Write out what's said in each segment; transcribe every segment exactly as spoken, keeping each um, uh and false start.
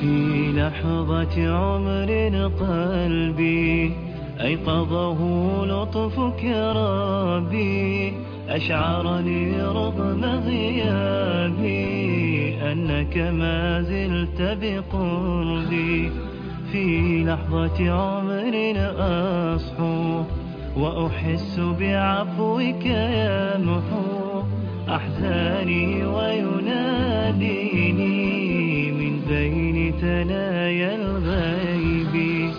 في لحظة عمر قلبي أيقظه لطفك يا ربي، أشعرني رغم غيابي أنك ما زلت بقربي. في لحظة عمر أصحو وأحس بعفوك يمحو أحزاني ويناديني من بين ثنايا الغيب.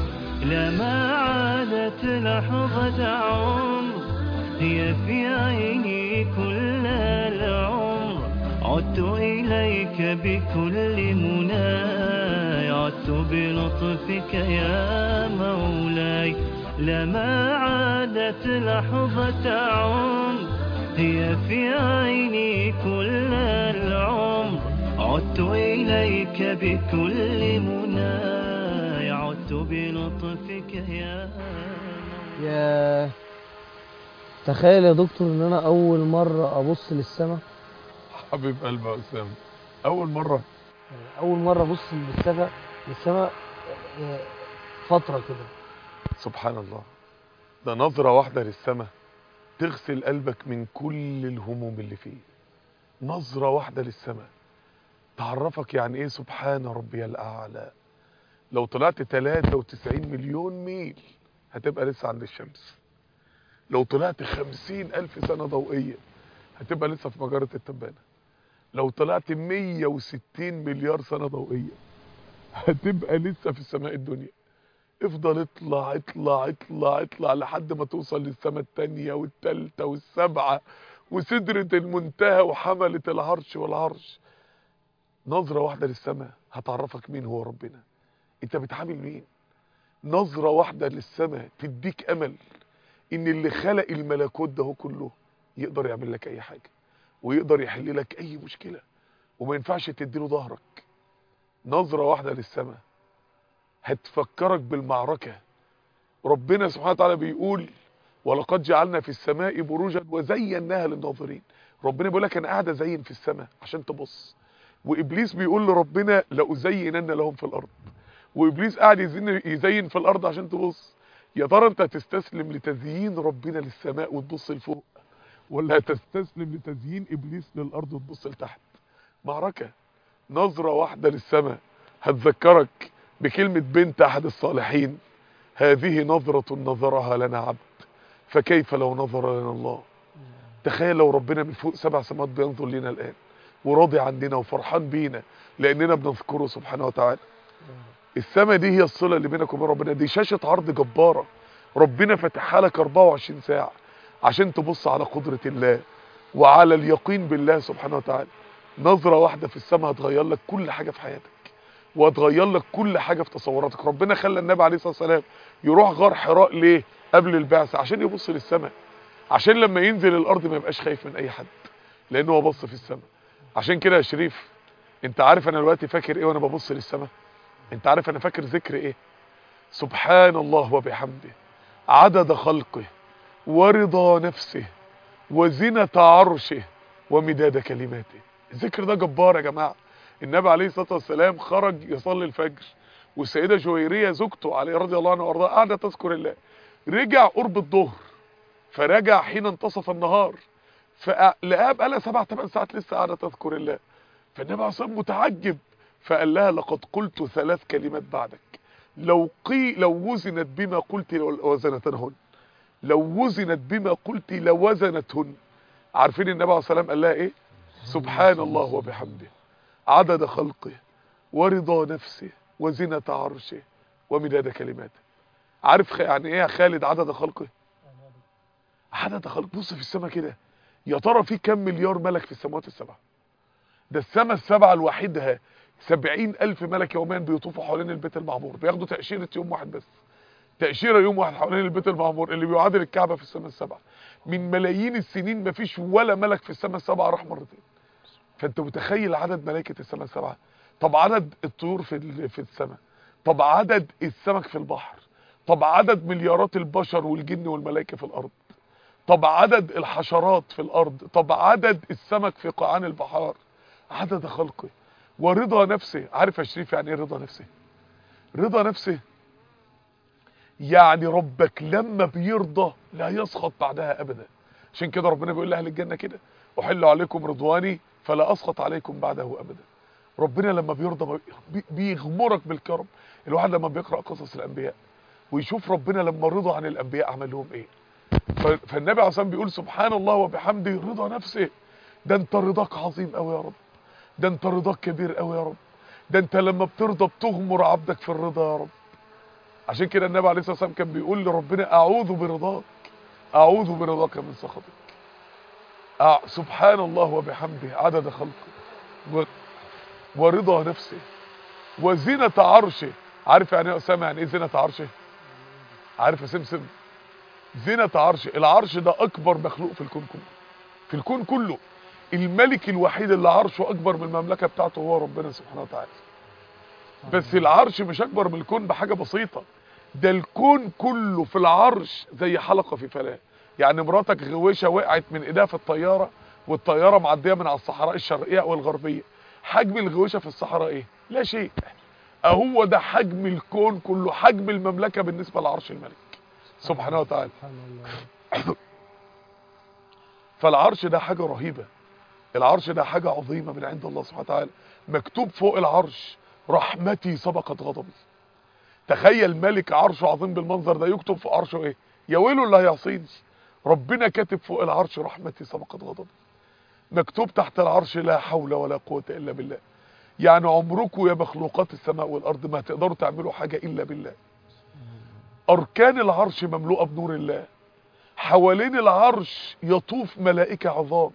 لما عادت لحظة عمر هي في عيني كل العمر، عدت إليك بكل مناي، عدت بلطفك يا مولاي. لما عادت لحظة عمر هي في عيني كل العمر، عدت إليك بكل مناي، عدت بلطفك يا مولاي. يا تخيل يا دكتور ان انا اول مرة ابص للسماء. حبيب قلبي يا اسامه، اول مره اول مرة ابص للسماء للسماء فترة كده. سبحان الله، ده نظره واحده للسماء تغسل قلبك من كل الهموم اللي فيه. نظره واحده للسماء تعرفك يعني ايه سبحان ربي الاعلى. لو طلعت ثلاثة وتسعين مليون ميل هتبقى لسه عند الشمس. لو طلعت خمسين الف سنه ضوئيه هتبقى لسه في مجره التبانه. لو طلعت مية وستين مليار سنه ضوئيه هتبقى لسه في السماء الدنيا. افضل اطلع اطلع اطلع اطلع لحد ما توصل للسماء التانية والتالتة والسبعة وسدرة المنتهى وحملة العرش والعرش. نظرة واحدة للسماء هتعرفك مين هو ربنا، انت بتعامل مين. نظرة واحدة للسماء تديك امل ان اللي خلق الملكوت ده كله يقدر يعمل لك اي حاجة ويقدر يحل لك اي مشكلة وما ينفعش تديله ظهرك. نظرة واحدة للسماء هتفكرك بالمعركة. ربنا سبحانه وتعالى بيقول ولقد جعلنا في السماء بروجا وزيناها للناظرين. ربنا بيقول لك انا قاعد ازين في السماء عشان تبص، وابليس بيقول لربنا لازينن لهم في الارض، وابليس قاعد يزين يزين في الارض عشان تبص. يا ترى انت هتستسلم لتزيين ربنا للسماء وتبص لفوق، ولا هتستسلم لتزيين ابليس للارض وتبص لتحت؟ معركة. نظرة واحدة للسماء هتذكرك بكلمة بنت احد الصالحين: هذه نظرة نظرها لنا عبد فكيف لو نظر لنا الله. تخيل لو ربنا من فوق سبع سماوات بينظر لنا الآن وراضي عننا وفرحان بينا لأننا بنذكره سبحانه وتعالى. السماء دي هي الصلة اللي بينك وبين ربنا. دي شاشة عرض جبارة ربنا فتحها لك اربعة وعشرين ساعة عشان تبص على قدرة الله وعلى اليقين بالله سبحانه وتعالى. نظرة واحدة في السماء هتغير لك كل حاجة في حياتك وهتغير لك كل حاجة في تصوراتك. ربنا خلى النبي عليه الصلاة والسلام يروح غار حراء ليه قبل البعثة؟ عشان يبص للسماء، عشان لما ينزل الارض ما يبقاش خايف من اي حد لانه هو بص في السماء. عشان كده يا شريف، انت عارف انا دلوقتي فاكر ايه وانا ببص للسماء؟ انت عارف انا فاكر ذكر ايه؟ سبحان الله وبحمده عدد خلقه ورضا نفسه وزنة عرشه ومداد كلماته. الذكر ده جبار يا جماعة. النبي عليه الصلاة والسلام خرج يصلي الفجر والسيدة جويرية زوجته عليه رضي الله عنها وارضاها قاعدة تذكر الله. رجع قرب الظهر فرجع حين انتصف النهار فلقاها بقالها سبع ثمان ساعات لسه قاعدة تذكر الله. فالنبي عليه الصلاة والسلام متعجب فقال لها: لقد قلت ثلاث كلمات بعدك لو قي لو وزنت بما قلت لوزنتهن، لو وزنت بما قلت لوزنتهن. عارفين النبي عليه الصلاة والسلام قال لها ايه؟ سبحان الله وبحمده عدد خلقه ورضا نفسه وزنة عرشه ومداد كلماته. عارف يعني ايه يا خالد عدد خلقه؟ عدد خلق. بص في السماء كده، يا ترى في كم مليار ملك في السماوات السبعة؟ ده السماء السبعة لوحدها سبعين الف ملك يوميا بيطوفوا حوالين البيت المعمور، بياخدوا تأشيرة يوم واحد بس، تأشيرة يوم واحد حوالين البيت المعمور اللي بيعادل الكعبة في السماء السبعة. من ملايين السنين مفيش ولا ملك في السماء السبعة راح مرتين. فانت متخيل عدد ملائكة السماء السبعة؟ طب عدد الطيور في في السماء، طب عدد السمك في البحر، طب عدد مليارات البشر والجن والملائكة في الارض، طب عدد الحشرات في الارض، طب عدد السمك في قاعان البحار. عدد خلقه ورضا نفسه. عارف يا شريف يعني ايه رضا نفسه؟ رضا نفسه يعني ربك لما بيرضى لا يسخط بعدها ابدا. عشان كده ربنا بيقول لاهل الجنه كده احل عليكم رضواني فلا اسخط عليكم بعده ابدا. ربنا لما بيرضى بيغمرك بالكرم. الواحد لما بيقرا قصص الانبياء ويشوف ربنا لما رضى عن الانبياء عمل لهم ايه. فالنبي عليه الصلاه بيقول سبحان الله وبحمده رضا نفسه. ده انت رضاك عظيم قوي يا رب، ده انت رضاك كبير قوي يا رب، ده انت لما بترضى بتغمر عبدك في الرضا يا رب. عشان كده النبي عليه الصلاه والسلام كان بيقول لربنا اعوذ برضاك، اعوذ برضاك من سخطك. أع... سبحان الله وبحمده عدد خلقه و... ورضا نفسه وزنة عرشه. عارف يعني ايه اسامه يعني ايه زنة عرشه؟ عارف يا سمسم؟ زنة عرشه، العرش ده اكبر مخلوق في الكون كله، في الكون كله. الملك الوحيد اللي عرشه اكبر من المملكه بتاعته هو ربنا سبحانه وتعالى. بس العرش مش اكبر من الكون بحاجه بسيطه، ده الكون كله في العرش زي حلقه في فلاه. يعني مراتك غويشه وقعت من ايديها في الطياره والطياره معديه من على الصحراء الشرقيه او الغربيه، حجم الغويشه في الصحراء ايه؟ لا شيء. اهو ده حجم الكون كله، حجم المملكه بالنسبه لعرش الملك سبحانه وتعالى. فالعرش ده حاجه رهيبه، العرش ده حاجه عظيمه من عند الله سبحانه وتعالى. مكتوب فوق العرش رحمتي سبقت غضبي. تخيل ملك عرشه عظيم بالمنظر ده يكتب في عرشه ايه؟ يا ويله اللي هيعصيني. ربنا كاتب فوق العرش رحمتي سبقت غضبي. مكتوب تحت العرش لا حول ولا قوة الا بالله. يعني عمركم يا مخلوقات السماء والارض ما تقدروا تعملوا حاجة الا بالله. اركان العرش مملوءة بنور الله. حوالين العرش يطوف ملائكة عظام.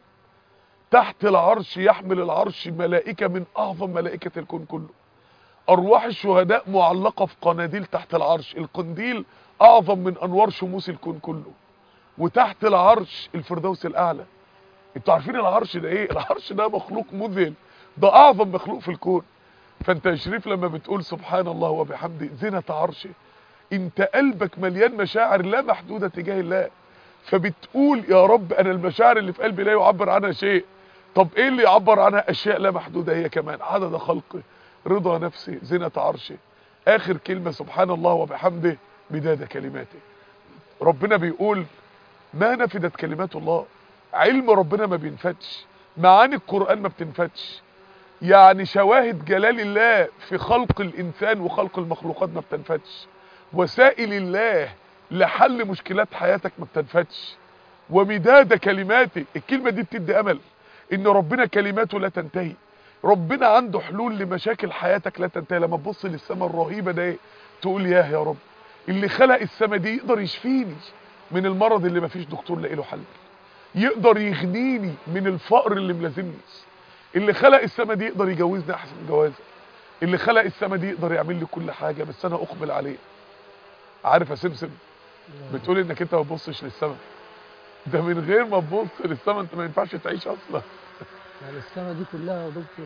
تحت العرش يحمل العرش ملائكة من اعظم ملائكة الكون كله. ارواح الشهداء معلقة في قناديل تحت العرش، القنديل اعظم من انوار شموس الكون كله. وتحت العرش الفردوس الاعلى. انتوا عارفين العرش ده ايه؟ العرش ده مخلوق مذهل، ده اعظم مخلوق في الكون. فانت يا شريف لما بتقول سبحان الله وبحمده زنة عرشه، انت قلبك مليان مشاعر لا محدودة تجاه الله. فبتقول يا رب انا المشاعر اللي في قلبي لا يعبر عنها شيء. طب ايه اللي يعبر عنها؟ اشياء لا محدودة هي كمان، عدد خلقه، رضا نفسه، زنة عرشه. اخر كلمة سبحان الله وبحمده بداية كلماته. ربنا بيقول ما نفدت كلمات الله. علم ربنا ما بينفتش، معاني القرآن ما بتنفتش، يعني شواهد جلال الله في خلق الانسان وخلق المخلوقات ما بتنفتش، وسائل الله لحل مشكلات حياتك ما بتنفتش، ومداد كلماته. الكلمة دي بتدي امل ان ربنا كلماته لا تنتهي. ربنا عنده حلول لمشاكل حياتك لا تنتهي. لما تبص للسماء الرهيبة ده تقول ياه يا رب، اللي خلق السماء دي يقدر يشفيني من المرض اللي مفيش دكتور لاقي له حل، يقدر يغنيني من الفقر اللي ملازمني. اللي خلق السماء دي يقدر يجوزني احسن جوازه. اللي خلق السماء دي يقدر يعمل لي كل حاجه بس انا اقبل عليه. عارف يا سمسم؟ بتقول انك انت ما تبصش للسماء، ده من غير ما تبص للسماء انت ما ينفعش تعيش اصلا. يعني السماء دي كلها يا دكتور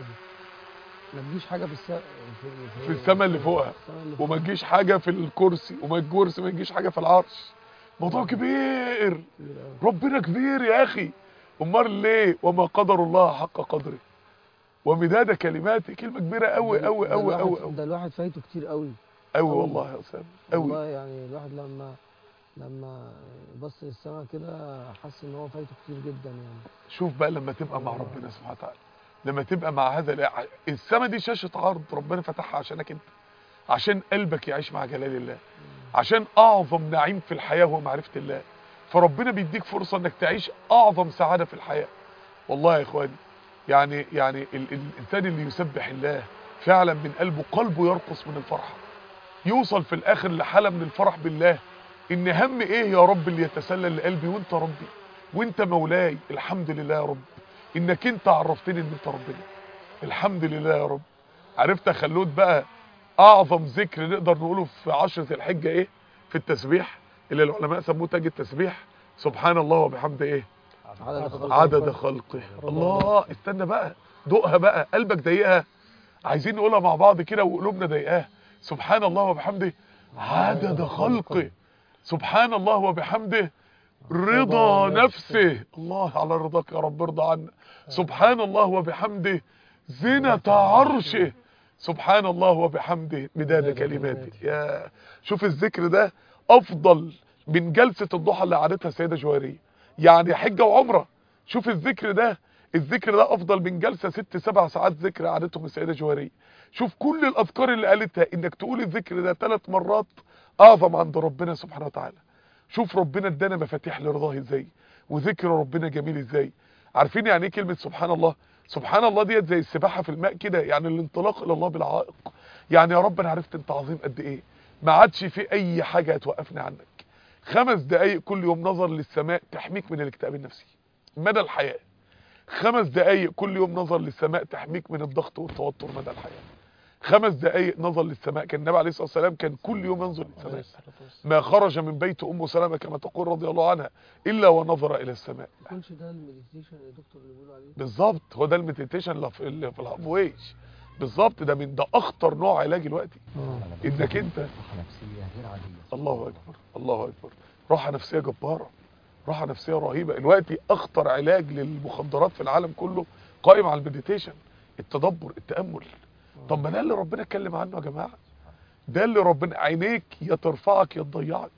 ما تجيش حاجه في السماء في, في, في السماء اللي فوقها، وما تجيش حاجه في الكرسي، وما الكرسي ما تجيش حاجه في العرش. موضوع كبير، ربنا كبير يا اخي. امال ليه؟ وما قدر الله حق قدره ومداد كلماته. كلمه كبيره قوي قوي قوي قوي قوي. ده الواحد فايته كتير قوي قوي والله يا اسامه قوي والله. يعني الواحد لما لما بص للسماء كده حس ان هو فايته كتير جدا. يعني شوف بقى لما تبقى مع ربنا سبحانه وتعالى، لما تبقى مع هذا السماء دي شاشه عرض ربنا فتحها عشانك انت، عشان قلبك يعيش مع جلال الله، عشان اعظم نعيم في الحياه هو معرفه الله. فربنا بيديك فرصه انك تعيش اعظم سعاده في الحياه. والله يا اخواني يعني يعني ال ال الانسان اللي يسبح الله فعلا من قلبه، قلبه يرقص من الفرحه، يوصل في الاخر لحاله من الفرح بالله. ان هم ايه يا رب اللي يتسلل لقلبي وانت ربي وانت مولاي. الحمد لله يا رب انك انت عرفتني ان انت ربنا. الحمد لله يا رب. عرفت يا خلود بقى اعظم ذكر نقدر نقوله في عشرة الحجة ايه؟ في التسبيح اللي العلماء سموه تاج التسبيح. سبحان الله وبحمده ايه؟ عدد خلقه, عدد خلقه. الله، استنى بقى دوقها بقى، قلبك ضيقها؟ عايزين نقولها مع بعض كده وقلوبنا ضيقاها. سبحان الله وبحمده عدد خلقه. سبحان الله وبحمده رضا نفسه. الله على رضاك يا رب، ارضى عنا. سبحان الله وبحمده زينة عرشه سبحان الله وبحمده مداد كلماته. يا شوف الذكر ده افضل من جلسة الضحى اللي قعدتها السيدة جويرية، يعني حجة وعمرة. شوف الذكر ده، الذكر ده افضل من جلسة ست سبع ساعات ذكر قعدتهم السيدة جويرية. شوف كل الاذكار اللي قالتها، انك تقول الذكر ده ثلاث مرات اعظم عند ربنا سبحانه وتعالى. شوف ربنا ادانا مفاتيح لرضاه ازاي، وذكر ربنا جميل ازاي. عارفين يعني ايه كلمة سبحان الله؟ سبحان الله ديت زي السباحة في الماء كده، يعني الانطلاق الى الله بالعائق. يعني يا رب انا عرفت انت عظيم قد ايه، ما عادش في اي حاجة هتوقفني عنك. خمس دقايق كل يوم نظر للسماء تحميك من الاكتئاب النفسي مدى الحياة. خمس دقايق كل يوم نظر للسماء تحميك من الضغط والتوتر مدى الحياة. خمس دقايق نظر للسماء. كان النبي عليه الصلاة والسلام كان كل يوم ينظر للسماء، ما خرج من بيت ام سلمة كما تقول رضي الله عنها الا ونظر الى السماء. ما يكونش ده المديتيشن يا دكتور اللي بيقولوا عليه؟ بالظبط، هو ده المديتيشن اللي في اللي في الهابويش بالظبط. ده من ده اخطر نوع علاج دلوقتي، انك انت راحه نفسيه غير عاديه. الله اكبر الله اكبر، راحه نفسيه جباره، راحه نفسيه رهيبه. دلوقتي اخطر علاج للمخدرات في العالم كله قائم على المديتيشن، التدبر، التامل. طب ما ده اللي ربنا اتكلم عنه يا جماعه، ده اللي ربنا عينيك يا ترفعك يا تضيعك.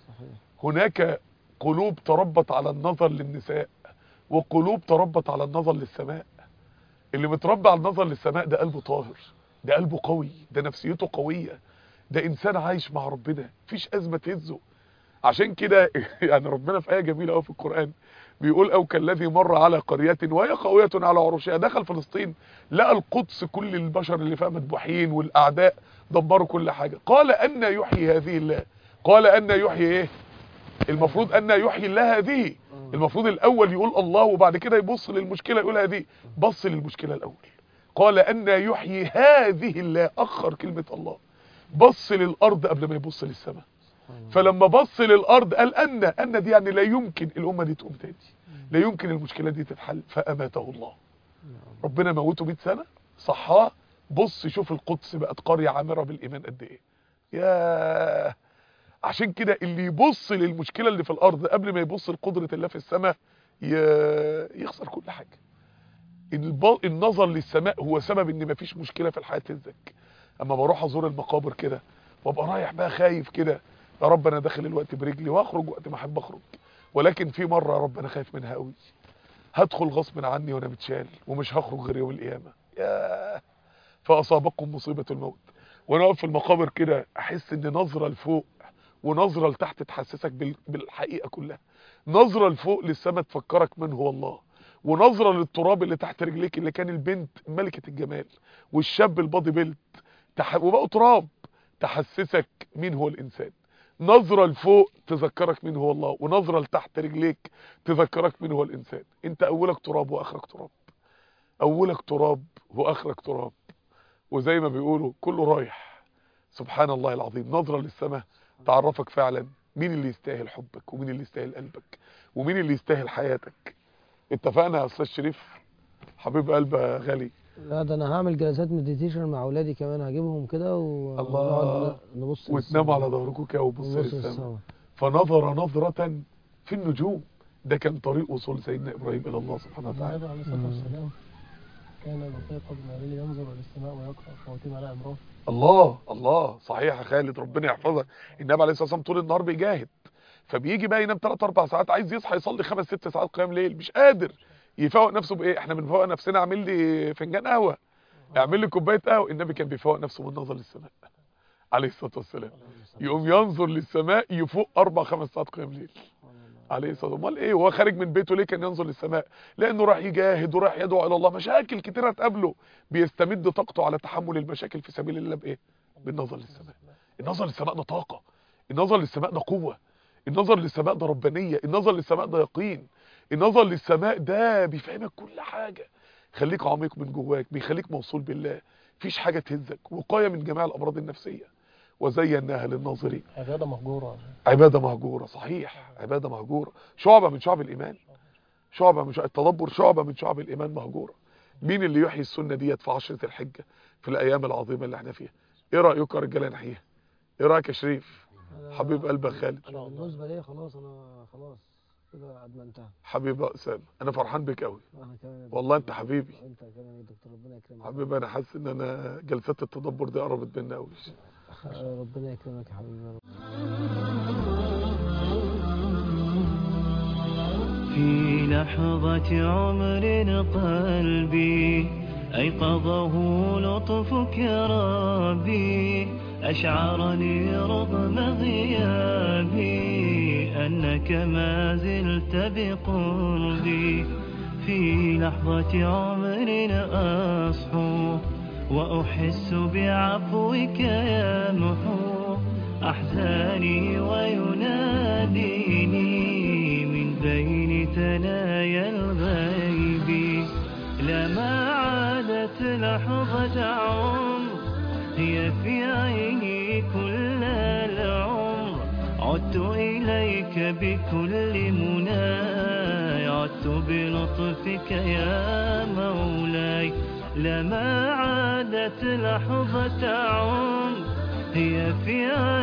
هناك قلوب تربت على النظر للنساء، وقلوب تربت على النظر للسماء. اللي متربى على النظر للسماء ده قلبه طاهر، ده قلبه قوي، ده نفسيته قوية، ده انسان عايش مع ربنا مفيش ازمة تهزه. عشان كده يعني ربنا في آية جميلة قوي في القرآن بيقول او كالذي مر على قرية وهي خاوية على عروشها. دخل فلسطين لقى القدس كل البشر اللي فيها مذبوحين والاعداء دمروا كل حاجة. قال ان يحيي هذه الله، قال ان يحيي ايه؟ المفروض ان يحيي الله هذه، المفروض الاول يقول الله وبعد كده يبص للمشكلة يقول هذه. بص للمشكلة الاول، قال ان يحيي هذه الله، اخر كلمة الله، بص للارض قبل ما يبص للسماء. فلما بص للارض قال ان ان دي يعني لا يمكن الامة دي تقوم تاني، لا يمكن المشكلة دي تتحل، فاماته الله. ربنا موته مئة سنة صحاه. بص شوف القدس بقت قرية عامرة بالايمان قد ايه. ياه، عشان كده اللي يبص للمشكلة اللي في الارض قبل ما يبص لقدرة الله في السماء يخسر كل حاجة. النظر للسماء هو سبب ان مفيش مشكلة في الحياة تهزك. اما بروح ازور المقابر كده وابقى رايح بقى خايف كده، يا رب انا داخل الوقت برجلي واخرج وقت ما احب اخرج، ولكن في مرة يا رب انا خايف منها قوي، هدخل غصب عني وانا متشال ومش هخرج غير يوم القيامة. ياه، فاصابكم مصيبة الموت. وانا واقف في المقابر كده احس ان نظرة لفوق ونظرة لتحت تحسسك بالحقيقة كلها، نظرة لفوق للسماء تفكرك من هو الله، ونظرة للتراب اللي تحت رجليك اللي كان البنت ملكة الجمال والشاب البادي بيلت تح... وبقوا تراب تحسسك مين هو الانسان. نظرة لفوق تذكرك مين هو الله، ونظرة لتحت رجليك تذكرك مين هو الانسان. انت اولك تراب واخرك تراب، اولك تراب واخرك تراب، وزي ما بيقولوا كله رايح. سبحان الله العظيم. نظرة للسماء تعرفك فعلا مين اللي يستاهل حبك، ومين اللي يستاهل قلبك، ومين اللي يستاهل حياتك. اتفقنا يا استاذ شريف حبيب قلب غالي؟ لا ده انا هعمل جلسات مديتيشن مع اولادي كمان، هجيبهم كده ونقعد نبص وتناموا على ظهركم كده وتبصوا للسماء. فنظر نظرة في النجوم، ده كان طريق وصول سيدنا ابراهيم الى الله سبحانه وتعالى. النبي عليه الصلاه والسلام كان يطيق ابن الليل ينظر الى السماء ويقرا خواتيم على عمران. الله الله، صحيح يا خالد ربنا يحفظك. النبي عليه الصلاه والسلام طول النهار بيجاهد، فبيجي بقى ينام ثلاث اربع ساعات، عايز يصحى يصلي خمس ست ساعات قيام ليل، مش قادر يفوق نفسه. بايه؟ احنا بنفوق نفسنا، اعمل لي فنجان قهوه، اعمل لي كوبايه قهوه. النبي كان بيفوق نفسه بالنظر للسماء عليه الصلاه والسلام، يقوم ينظر للسماء يفوق اربع خمس ساعات قيام ليل عليه الصلاه والسلام. امال ايه وهو خارج من بيته ليه كان ينظر للسماء؟ لانه راح يجاهد وراح يدعو الى الله، مشاكل كتيره تقابله، بيستمد طاقته على تحمل المشاكل في سبيل الله بايه؟ بالنظر للسماء. النظر للسماء ده طاقه، النظر للسماء ده قوه، النظر للسماء ده ربانيه، النظر للسماء ده يقين، النظر للسماء ده بيفهمك كل حاجه، خليك عميق من جواك، بيخليك موصول بالله، مفيش حاجه تهزك، وقايه من جميع الامراض النفسيه. وزيناها للناظرين. عباده مهجوره. عباده مهجوره، صحيح، عباده مهجوره، شعبه من شعب الايمان، شعبه من شعب التدبر، شعبه من شعب الايمان مهجوره. مين اللي يحيي السنه ديت في عشره الحجه في الايام العظيمه اللي احنا فيها؟ ايه رايكم يا رجاله نحييها؟ ايه رايك يا شريف حبيب قلبك خالد؟ بالنسبه لي خلاص انا خلاص كده ادمنتها. حبيبي يا اسامه، انا فرحان بك قوي انا كمان يا دكتور. والله، انت حبيبي انت كمان يا دكتور، ربنا يكرمك. حبيبي. انا حاسس ان انا جلسات التدبر دي قربت مني قوي. ربنا يكرمك يا حبيبي. في لحظة عمر قلبي أيقظه لطفك يا ربي، أشعرني رغم غيابي أنك ما زلت بقربي. في لحظة عمر أصحو وأحس بعفوك يمحو أحزاني ويناديني من بين ثنايا الغيب. لما عادت لحظة عمر هي في عيني كل العمر، عدت إليك بكل مناي، عدت بلطفك يا مولاي. لما عادت لحظة عمر هي في عيني